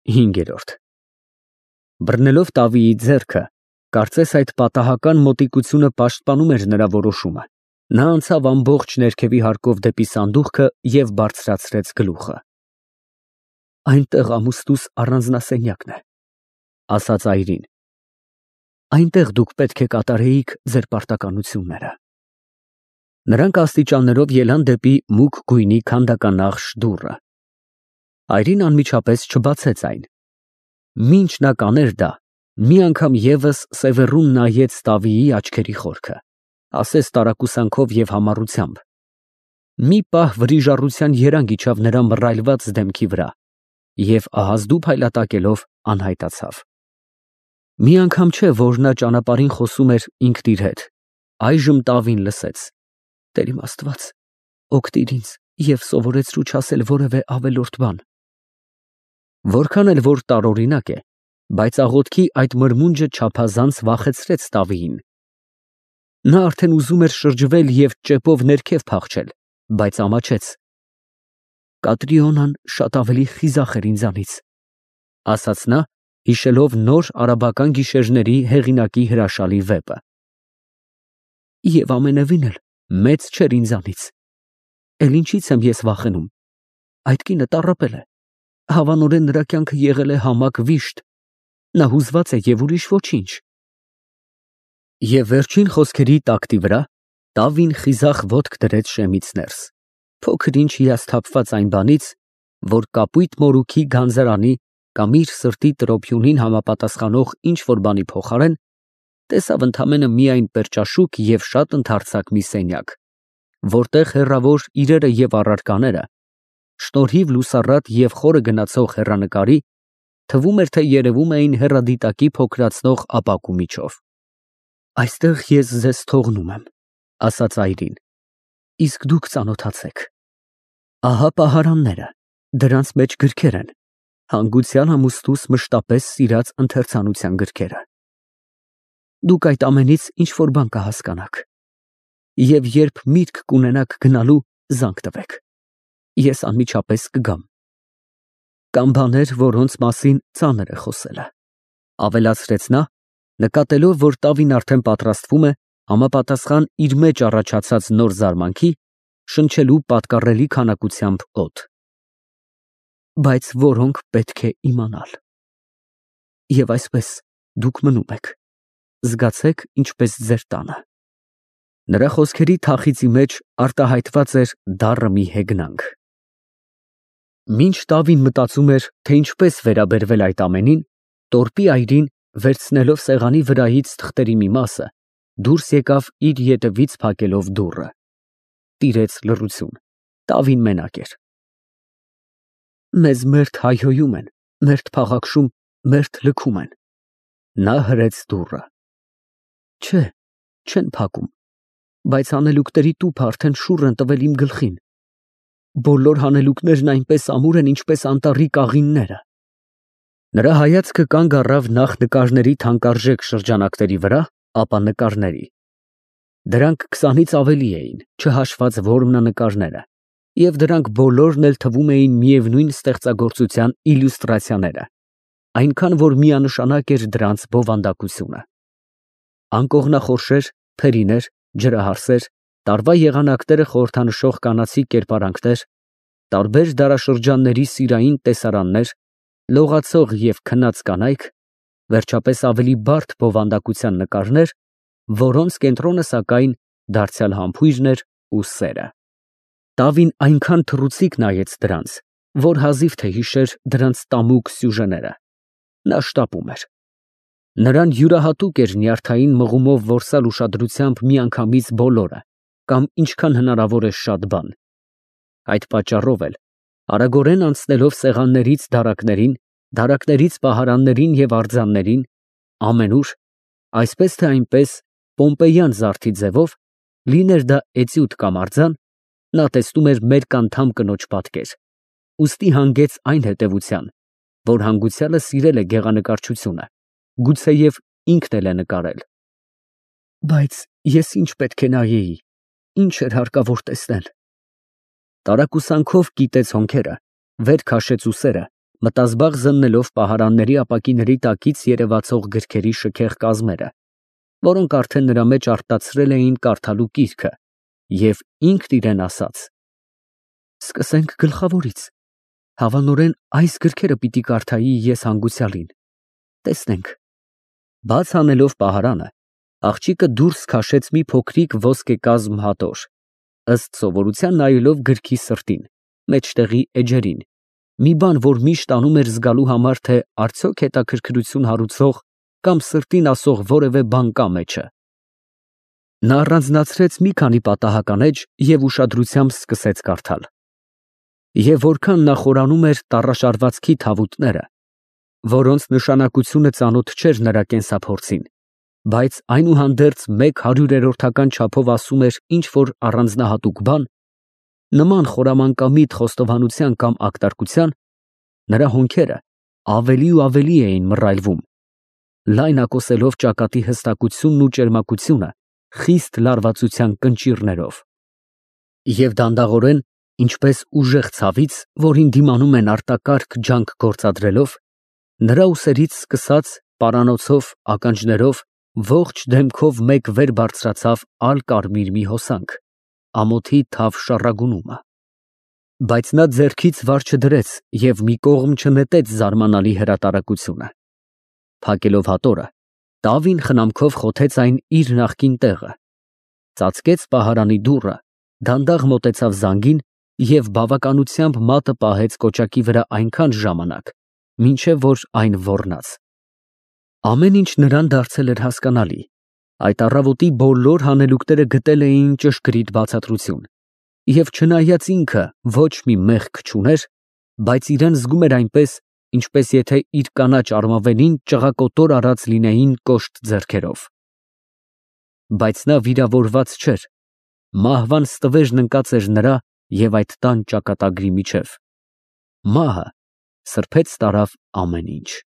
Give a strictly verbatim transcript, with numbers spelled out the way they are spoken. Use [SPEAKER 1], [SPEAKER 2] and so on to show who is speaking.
[SPEAKER 1] հինգերորդ Բռնելով տավիի ձեռքը, կարծես այդ պատահական մոտիկությունը պաշտպանում էր նրա որոշումը, նա անցավ ամբողջ ներքևի հարկով դեպի սանդուղքը և բարձրացրեց գլուխը։ Այնտեղ ամուստուս առանձնասենյակն է, ասաց այրին։ Այնտեղ դուք պետք է կատարեիք ձեր պարտականությունները։ Նրանք աստիճաններով ելան դեպի մուգ գույնի քանդականախշ դուռը։ Այրին անմիջապես չբացեց այն։ Մինչ նա կաներ դա, մի անգամ ևս սևեռուն նայեց տավիի աչքերի խորքը, ասես տարակուսանքով և համառությամբ։ Մի պահ վրիժառության երանգ իջավ նրա մռայլված դեմքի վրա և ահազդու փայլատակելով անհայտացավ։ Մի անգամ չէ, որ նա ճանապարհին խոսում էր ինքն իր հետ, այժմ տավին լսեց. Տեր իմ Աստված, օգնիր ինձ և սովորեցրու չասել որևէ ավելորդ բան։ Որքան էլ որ տարօրինակ է, բայց աղոթքի այդ մրմունջը չափազանց վախեցրեց տավիին։ Նա արդեն ուզում էր շրջվել և ճեպով ներքև փախչել, բայց ամաչեց։ Կատրիոնան շատ ավելի խիզախ էր ինձանից, ասաց նա, հիշելով նոր արաբական գիշերների հեղինակի հրաշալի վեպը։ Եվ ամենևին էլ մեծ չէր ինձանից։ Էլ ինչից եմ ես վախենում։ Այդ կինը տառապել է։ Հավանորեն նրա կյանքը եղել է համակ վիշտ։ Նա հուզված է և ուրիշ ոչինչ։ Եվ վերջին խոսքերի տակտի վրա տավին խիզախ ոտք դրեց շեմից ներս, փոքր ինչ հիասթափված այն բանից, որ կապույտ մորուքի գանձարանի կամ իր սրտի տրոփյունին համապատասխանող ինչ-որ բանի փոխարեն տեսավ ընդամենը միայն պերճաշուք և շատ ընդարձակ մի սենյակ, որտեղ հեռավոր իրերը և առարկաները, շնորհիվ լուսառատ և խորը գնացող հեռանկարի, թվում էր, թե երևում էին հեռադիտակի փոքրացնող ապակու միջով։ Այստեղ ես ձեզ թողնում եմ, ասաց այրին, իսկ դուք ծանոթացեք։ Ահա պահարանները, դրանց մեջ գրքեր են, հանգուցյալ ամուսնուս մշտապես սիրած ընթերցանության գրքերը։ Դուք այդ ամենից ինչ-որ բան կհասկանաք։ Եվ երբ միտք կունենաք գնալու, զանգ տվեք։ Ես անմիջապես կգամ։ Կան բաներ, որոնց մասին ծանր է խոսելը, ավելացրեց նա, նկատելով, որ տավին արդեն պատրաստվում է համապատասխան իր մեջ առաջացած նոր զարմանքի շնչելու պատկառելի քանակությամբ օդ։ Բայց որոնք պետք է իմանալ։ Եվ այսպես դուք մնում եք, զգացեք ինչպես ձեր տանը։ Նրա խոսքերի թախիծի մեջ արտահայտված էր դառը մի հեգնանք։ Մինչ տավին մտածում էր, թե ինչպես վերաբերվել այդ ամենին, տորպի այրին, վերցնելով սեղանի վրայից թղթերի մի մասը, դուրս եկավ իր ետևից փակելով դուռը։ Տիրեց լռություն, տավին մենակ էր։ Մեզ մերթ հայհոյում են, մերթ փաղաքշում, մերթ լքում են։ Նա հրեց դուռը։ Չէ, չեն փակում, բայց հանելուկների տուփը արդեն շուռ են տվել իմ գլխին։ Բոլոր հանելուկներն այնպես ամուր են, ինչպես անտառի կաղինները։ Նրա հայացքը կանգ առավ նախ նկարների թանկարժեք շրջանակների վրա, ապա նկարների։ Դրանք քսանից ավելի էին, չհաշված որմնանկարները, և դրանք բոլորն էլ թվում էին միևնույն ստեղծագործության իլյուստրացիաները, այնքան որ միանշանակ էր դրանց բովանդակությունը։ Անկողնախորշեր, թերիներ, ջրահարսեր, տարվա եղանակները խորհրդանշող կանացի կերպարանքներ, տարբեր դարաշրջանների սիրային տեսարաններ, լողացող և քնած կանայք, վերջապես ավելի բարդ բովանդակության նկարներ, որոնց կենտրոնը սակայն դարձյալ համբույրն էր ու սերը։ Տավին այնքան թռուցիկ նայեց դրանց, որ հազիվ թե հիշեր դրանց տամուկ սյուժեները։ Նա շտապում էր։ Նրան յուրահատուկ էր նյարդային մղումով որսալ ուշադրությամբ միանգամից բոլորը, կամ ինչքան հնարավոր է շատ բան։ Այդ պատճառով էլ, արագորեն անցնելով սեղաններից դարակներին, դարակներից պահարաններին և արձաններին, ամենուր, այսպես թե այնպես, պոմպեյան զարդի ձևով, լիներ դա էտյուդ կամ արձան, նա տեսնում էր մերկ անդամ կնոջ պատկեր, ուստի հանգեց այն հետևության, որ հանգուցյալը սիրել է գեղանկարչությունը, գուցեև ինքն էլ է նկարել։ Բայց ես ինչ պետք է նայեի, ինչ էր հարկավոր տեսնել։ Տարակուսանքով կիտեց հոնքերը, վեր քաշեց ուսերը, մտազբաղ զննելով պահարանների ապակիների տակից երևացող գրքերի շքեղ կազմերը, որոնք արդեն նրա մեջ արտացրել էին կարդալու կիրքը, և ինքն իրեն ասաց. «Սկսենք գլխավորից, հավանորեն այս գրքերը պիտի կարդայի ես հանգուցյալին, տեսնենք»։ Բաց անելով պահարանը, աղջիկը դուրս քաշեց մի փոքրիկ ոսկեկազմ հատոր, ըստ սովորության նայելով գրքի սրտին, մեջտեղի էջերին, մի բան, որ միշտ անում էր զգալու համար, թե արդյոք հետաքրքրություն հարուցող կամ սրտին ասող որևէ բան կա մեջը։ Նա առանձնացրեց մի քանի պատահական էջ և ուշադրությամբ սկսեց կարդալ։ Եվ որքան նա խորանում էր տառաշարվածքի թավուտները, որոնց նշանակությունը ծանոթ չէր նրա կենսափորձին, բայց այնուհանդերձ մեկ հարյուրերորդական չափով ասում էր ինչ-որ առանձնահատուկ բան, նման խորամանկամիտ խոստովանության կամ ակտարկության, նրա հոնքերը ավելի ու ավելի էին մռայլվում, լայնակոսելով ճակատի հստակությունն ու ճերմակությունը խիստ լարվածության կնճիռներով։ Եվ դանդաղորեն, ինչպես ուժեղ ցավից, որին դիմանում են արտակարգ ջանք գործադրելով, նրա ուսերից սկսած պարանոցով, ականջներով, ողջ դեմքով մեկ վեր բարձրացավ ալ֊կարմիր մի հոսանք, ամոթի թավ շառագունումը։ Բայց նա ձեռքից վար չդրեց և մի կողմ չնետեց զարմանալի հրատարակությունը։ Փակելով հատորը, տավին խնամքով խոթեց այն իր նախկին տեղը, ծածկեց պահարանի դուռը, դանդաղ մոտեցավ զանգին և բավականությամբ մատը պահեց կոճակի վրա այնքան ժամանակ, մինչև որ այն ոռնաց։ Ամեն ինչ նրան դարձել էր հասկանալի, այդ առավոտի բոլոր հանելուկները գտել էին ճշգրիտ բացատրություն, և չնայած ինքը ոչ մի մեղք չուներ, բայց իրան զգում էր այնպես, ինչպես եթե իր կանաչ արմավենին ճղակոտոր արած լինեին կոշտ ձեռքերով։ Բայց նա վիրավորված չէր, մահվան ստվերն ընկած էր նրա և այդ տան ճակատագրի միջև։ Մահը սրբեց տարավ ամեն ինչ։